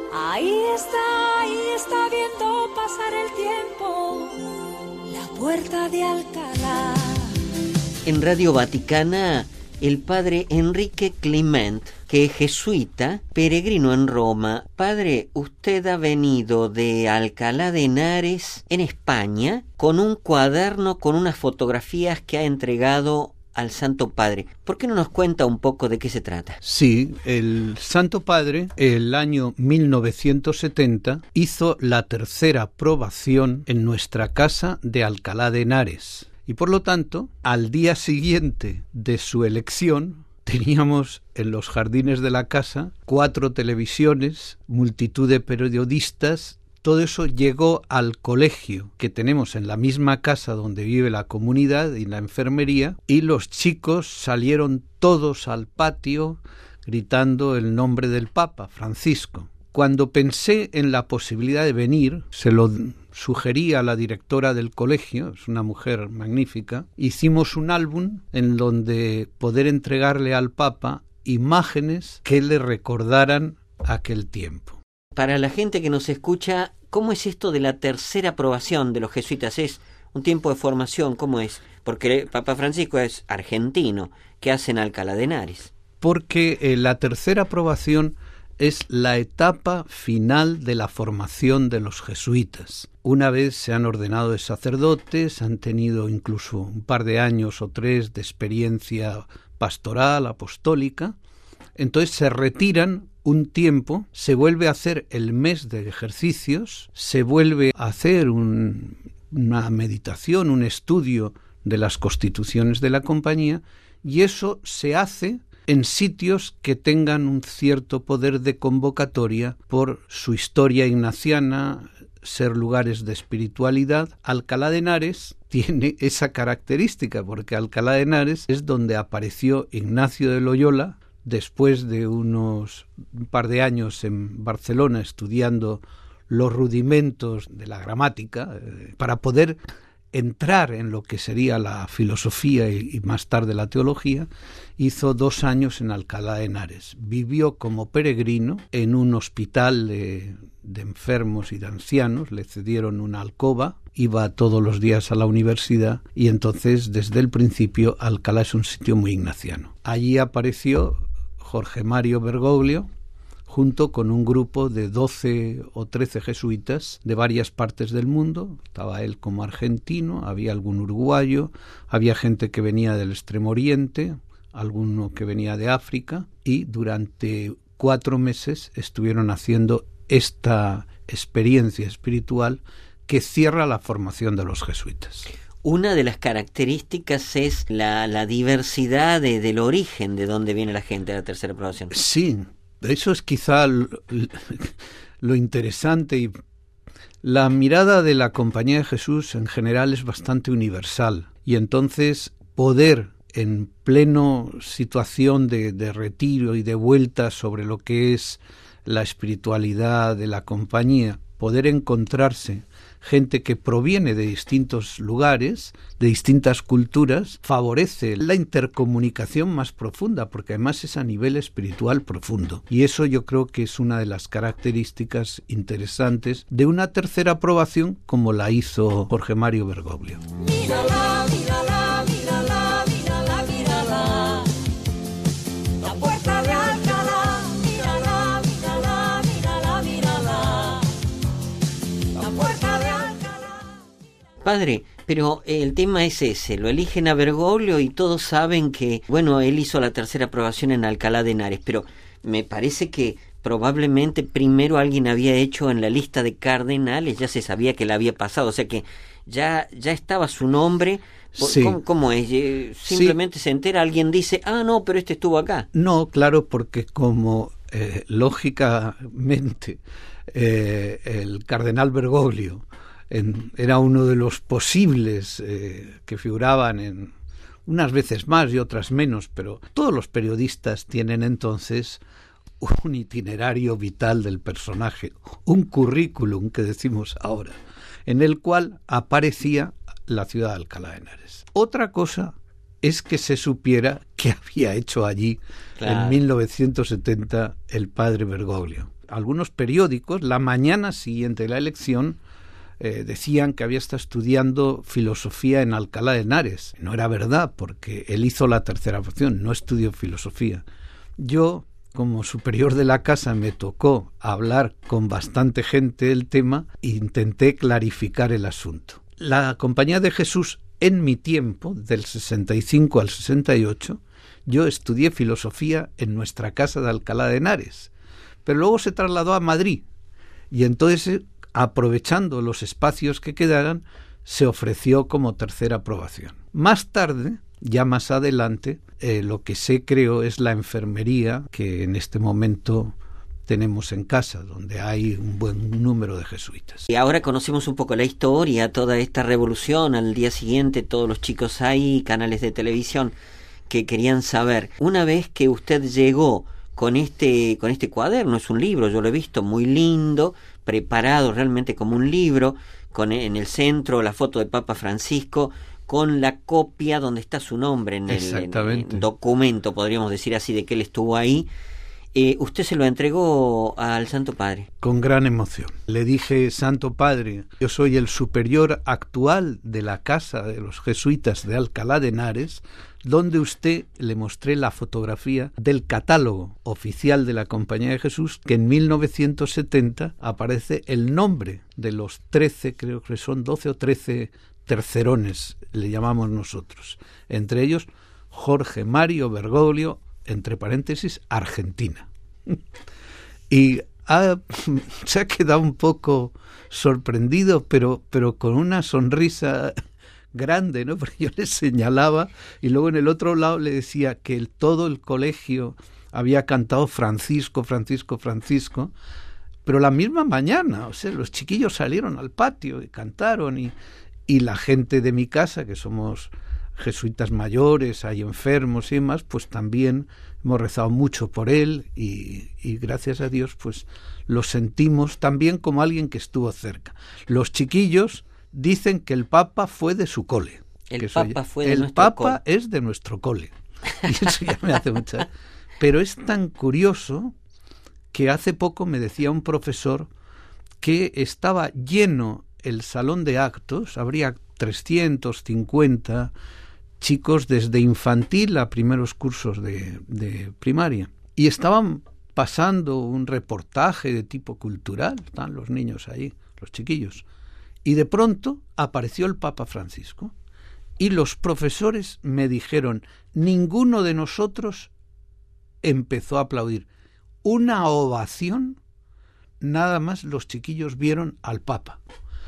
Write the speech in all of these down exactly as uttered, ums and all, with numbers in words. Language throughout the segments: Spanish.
Ahí está, ahí está viendo pasar el tiempo, la puerta de Alcalá. En Radio Vaticana, el padre Enrique Clement, que es jesuita, peregrino en Roma. Padre, usted ha venido de Alcalá de Henares, en España, con un cuaderno con unas fotografías que ha entregado al Santo Padre. ¿Por qué no nos cuenta un poco de qué se trata? Sí, el Santo Padre, el año mil novecientos setenta, hizo la tercera probación en nuestra casa de Alcalá de Henares. Y por lo tanto, al día siguiente de su elección, teníamos en los jardines de la casa cuatro televisiones, multitud de periodistas. Todo eso llegó al colegio que tenemos en la misma casa donde vive la comunidad y la enfermería, y los chicos salieron todos al patio gritando el nombre del Papa, Francisco. Cuando pensé en la posibilidad de venir, se lo sugerí a la directora del colegio, es una mujer magnífica, hicimos un álbum en donde poder entregarle al Papa imágenes que le recordaran aquel tiempo. Para la gente que nos escucha, ¿cómo es esto de la tercera aprobación de los jesuitas? ¿Es un tiempo de formación? ¿Cómo es? Porque el Papa Francisco es argentino. ¿Qué hace en Alcalá de Henares? Porque eh, la tercera aprobación es la etapa final de la formación de los jesuitas. Una vez se han ordenado de sacerdotes, han tenido incluso un par de años o tres de experiencia pastoral, apostólica, entonces se retiran un tiempo, se vuelve a hacer el mes de ejercicios, se vuelve a hacer un, una meditación, un estudio de las constituciones de la compañía, y eso se hace en sitios que tengan un cierto poder de convocatoria por su historia ignaciana, ser lugares de espiritualidad. Alcalá de Henares tiene esa característica, porque Alcalá de Henares es donde apareció Ignacio de Loyola, después de unos un par de años en Barcelona estudiando los rudimentos de la gramática, eh, para poder entrar en lo que sería la filosofía y, y más tarde la teología. Hizo dos años en Alcalá de Henares. Vivió como peregrino en un hospital de, de enfermos y de ancianos. Le cedieron una alcoba, iba todos los días a la universidad, y entonces desde el principio Alcalá es un sitio muy ignaciano. Allí apareció Jorge Mario Bergoglio, junto con un grupo de doce o trece jesuitas de varias partes del mundo. Estaba él como argentino, había algún uruguayo, había gente que venía del Extremo Oriente, alguno que venía de África, y durante cuatro meses estuvieron haciendo esta experiencia espiritual que cierra la formación de los jesuitas. Una de las características es la, la diversidad de, del origen de dónde viene la gente de la tercera aprobación. Sí, eso es quizá lo, lo interesante, y la mirada de la Compañía de Jesús en general es bastante universal, y entonces poder en pleno situación de, de retiro y de vuelta sobre lo que es la espiritualidad de la compañía, poder encontrarse gente que proviene de distintos lugares, de distintas culturas, favorece la intercomunicación más profunda, porque además es a nivel espiritual profundo. Y eso yo creo que es una de las características interesantes de una tercera aprobación como la hizo Jorge Mario Bergoglio. Mírala, mírala, mírala, mírala, mírala. La puerta de Alcalá, mírala, mírala, mírala, mírala. La puerta de Alcalá. Padre, pero el tema es ese, lo eligen a Bergoglio y todos saben que, bueno, él hizo la tercera aprobación en Alcalá de Henares, pero me parece que probablemente primero alguien había hecho en la lista de cardenales, ya se sabía que la había pasado, o sea que ya, ya estaba su nombre. Sí. ¿Cómo, cómo es? Simplemente sí. Se entera, alguien dice, ah, no, pero este estuvo acá. No, claro, porque como eh, lógicamente eh, el cardenal Bergoglio en, era uno de los posibles eh, que figuraban en unas veces más y otras menos, pero todos los periodistas tienen entonces un itinerario vital del personaje, un currículum que decimos ahora, en el cual aparecía la ciudad de Alcalá de Henares. Otra cosa es que se supiera qué había hecho allí, claro, en mil novecientos setenta el padre Bergoglio. algunos periódicos, la mañana siguiente de la elección, eh, decían que había estado estudiando filosofía en Alcalá de Henares. No era verdad, porque él hizo la tercera opción, no estudió filosofía. Yo, como superior de la casa, me tocó hablar con bastante gente del tema e intenté clarificar el asunto. La Compañía de Jesús, en mi tiempo, del sesenta y cinco al sesenta y ocho, yo estudié filosofía en nuestra casa de Alcalá de Henares, pero luego se trasladó a Madrid y entonces, aprovechando los espacios que quedaran, se ofreció como tercera aprobación. Más tarde, ya más adelante, eh, lo que se creó es la enfermería que en este momento tenemos en casa, donde hay un buen número de jesuitas. Y ahora conocemos un poco la historia, toda esta revolución. Al día siguiente todos los chicos ahí, canales de televisión que querían saber. Una vez que usted llegó con este con este cuaderno, es un libro, yo lo he visto, muy lindo, preparado realmente como un libro, con en el centro la foto de Papa Francisco, con la copia donde está su nombre en el, en el documento, podríamos decir así, de que él estuvo ahí. Eh, ¿Usted se lo entregó al Santo Padre? Con gran emoción. Le dije: Santo Padre, yo soy el superior actual de la casa de los jesuitas de Alcalá de Henares, donde usted le mostré la fotografía del catálogo oficial de la Compañía de Jesús, que en mil novecientos setenta aparece el nombre de los trece, creo que son doce o trece tercerones, le llamamos nosotros. Entre ellos, Jorge Mario Bergoglio, entre paréntesis, Argentina. Y ha, se ha quedado un poco sorprendido, pero, pero con una sonrisa grande, ¿no? Porque yo le señalaba y luego en el otro lado le decía que el, todo el colegio había cantado Francisco, Francisco, Francisco, pero la misma mañana, o sea, los chiquillos salieron al patio y cantaron, y, y la gente de mi casa, que somos jesuitas mayores, hay enfermos y demás, pues también hemos rezado mucho por él y, y gracias a Dios pues lo sentimos también como alguien que estuvo cerca. Los chiquillos dicen que el Papa fue de su cole. El Papa fue de el nuestro Papa cole. es de nuestro cole. Y eso ya me hace mucha... Pero es tan curioso que hace poco me decía un profesor que estaba lleno el salón de actos, habría trescientos cincuenta chicos desde infantil a primeros cursos de, de primaria, y estaban pasando un reportaje de tipo cultural, están los niños ahí, los chiquillos, y de pronto apareció el Papa Francisco y los profesores me dijeron: ninguno de nosotros empezó a aplaudir, una ovación, nada más los chiquillos vieron al Papa.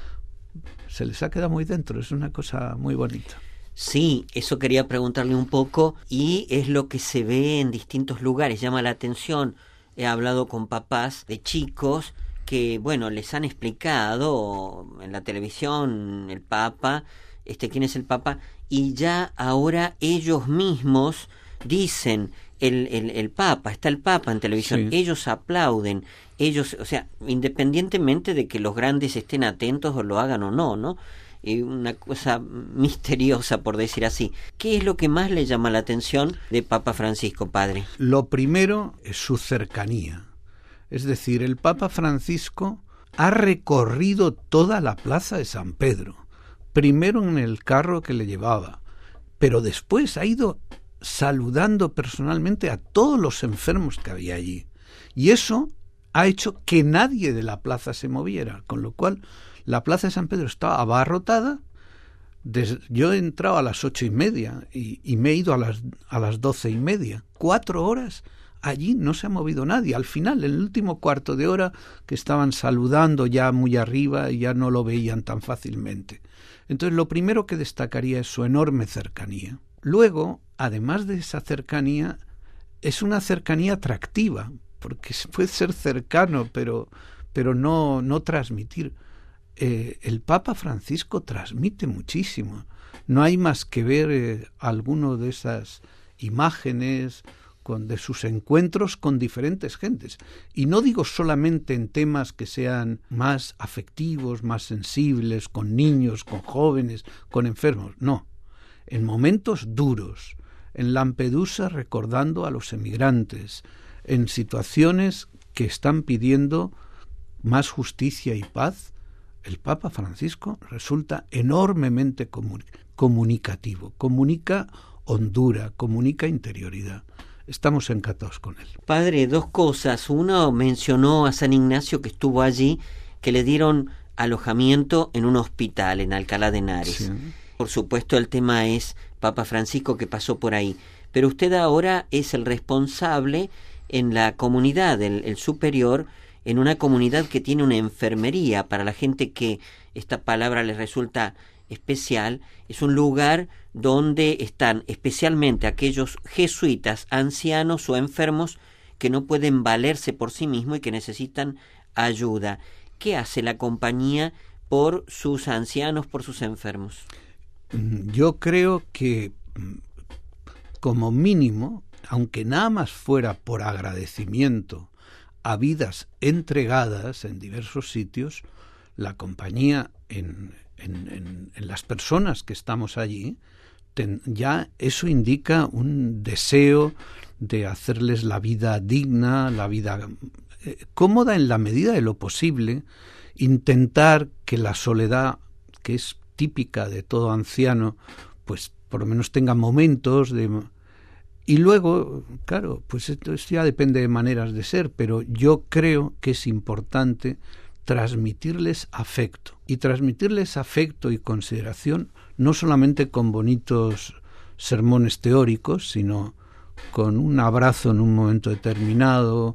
Se les ha quedado muy dentro, es una cosa muy bonita. Sí, eso quería preguntarle un poco, y es lo que se ve en distintos lugares, llama la atención. He hablado con papás de chicos que, bueno, les han explicado en la televisión el Papa, este, quién es el Papa, y ya ahora ellos mismos dicen, el, el, el Papa, está el Papa en televisión, sí. Ellos aplauden, ellos, o sea, independientemente de que los grandes estén atentos o lo hagan o no, ¿no? Y una cosa misteriosa, por decir así. ¿Qué es lo que más le llama la atención de Papa Francisco, padre? Lo primero es su cercanía. Es decir, el Papa Francisco ha recorrido toda la plaza de San Pedro, primero en el carro que le llevaba, pero después ha ido saludando personalmente a todos los enfermos que había allí. Y eso ha hecho que nadie de la plaza se moviera, con lo cual la plaza de San Pedro estaba abarrotada. Desde, yo he entrado a las ocho y media y, y me he ido a las, a las doce y media. Cuatro horas allí no se ha movido nadie. Al final, en el último cuarto de hora, que estaban saludando ya muy arriba y ya no lo veían tan fácilmente. Entonces, lo primero que destacaría es su enorme cercanía. Luego, además de esa cercanía, es una cercanía atractiva, porque puede ser cercano, pero, pero no, no transmitir. Eh, el Papa Francisco transmite muchísimo. No hay más que ver eh, alguno de esas imágenes con, de sus encuentros con diferentes gentes. Y no digo solamente en temas que sean más afectivos, más sensibles, con niños, con jóvenes, con enfermos. No. En momentos duros, en Lampedusa recordando a los emigrantes, en situaciones que están pidiendo más justicia y paz, el Papa Francisco resulta enormemente comun- comunicativo, comunica hondura, comunica interioridad. Estamos encantados con él. Padre, dos cosas. Uno, mencionó a San Ignacio que estuvo allí, que le dieron alojamiento en un hospital en Alcalá de Henares. Sí. Por supuesto, el tema es Papa Francisco que pasó por ahí. Pero usted ahora es el responsable en la comunidad, el, el superior, en una comunidad que tiene una enfermería para la gente que esta palabra les resulta especial. Es un lugar donde están especialmente aquellos jesuitas, ancianos o enfermos que no pueden valerse por sí mismos y que necesitan ayuda. ¿Qué hace la compañía por sus ancianos, por sus enfermos? Yo creo que, como mínimo, aunque nada más fuera por agradecimiento a vidas entregadas en diversos sitios, la compañía en, en, en, en las personas que estamos allí, ten, ya eso indica un deseo de hacerles la vida digna, la vida eh, cómoda en la medida de lo posible, intentar que la soledad, que es típica de todo anciano, pues por lo menos tenga momentos de... Y luego, claro, pues esto, esto ya depende de maneras de ser, pero yo creo que es importante transmitirles afecto. Y transmitirles afecto y consideración no solamente con bonitos sermones teóricos, sino con un abrazo en un momento determinado,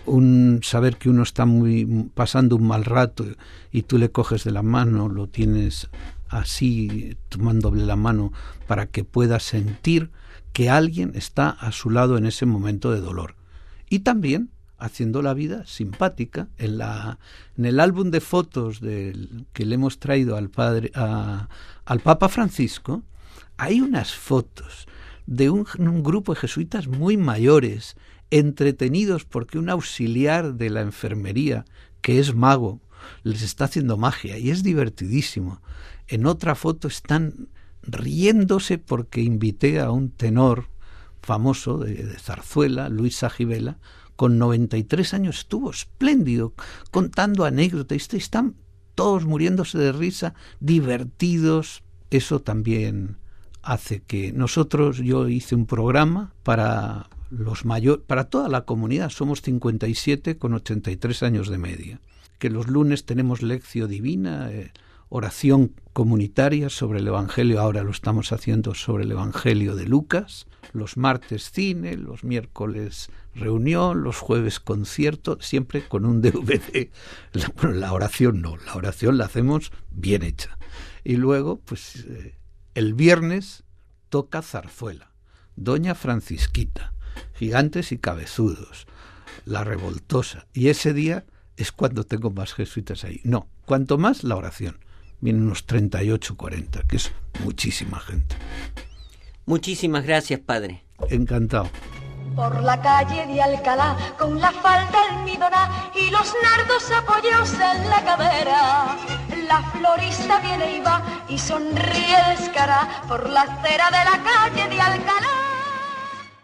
un saber que uno está muy pasando un mal rato y tú le coges de la mano, lo tienes así, tomándole la mano para que pueda sentir que alguien está a su lado en ese momento de dolor. Y también haciendo la vida simpática. En la en el álbum de fotos del, que le hemos traído al padre a, al Papa Francisco, hay unas fotos de un, un grupo de jesuitas muy mayores, entretenidos porque un auxiliar de la enfermería, que es mago, les está haciendo magia y es divertidísimo. En otra foto están riéndose porque invité a un tenor famoso de, de zarzuela, Luis Sajibela, con noventa y tres años, estuvo espléndido, contando anécdotas, y están todos muriéndose de risa, divertidos. Eso también hace que nosotros, yo hice un programa para los mayores, para toda la comunidad, somos cincuenta y siete con ochenta y tres años de media, que los lunes tenemos lección divina, eh, oración comunitaria sobre el Evangelio, ahora lo estamos haciendo sobre el Evangelio de Lucas, los martes cine, los miércoles reunión, los jueves concierto, siempre con un D V D. La, bueno, la oración no, la oración la hacemos bien hecha. Y luego, pues, eh, el viernes toca zarzuela, Doña Francisquita, Gigantes y Cabezudos, La Revoltosa, y ese día es cuando tengo más jesuitas ahí. No, cuanto más la oración. Vienen unos treinta y ocho, cuarenta, que es muchísima gente. Muchísimas gracias, padre. Encantado. Por la calle de Alcalá, con la falda almidonada y los nardos apoyados en la cadera, la florista viene y va y sonríe descarada por la acera de la calle de Alcalá.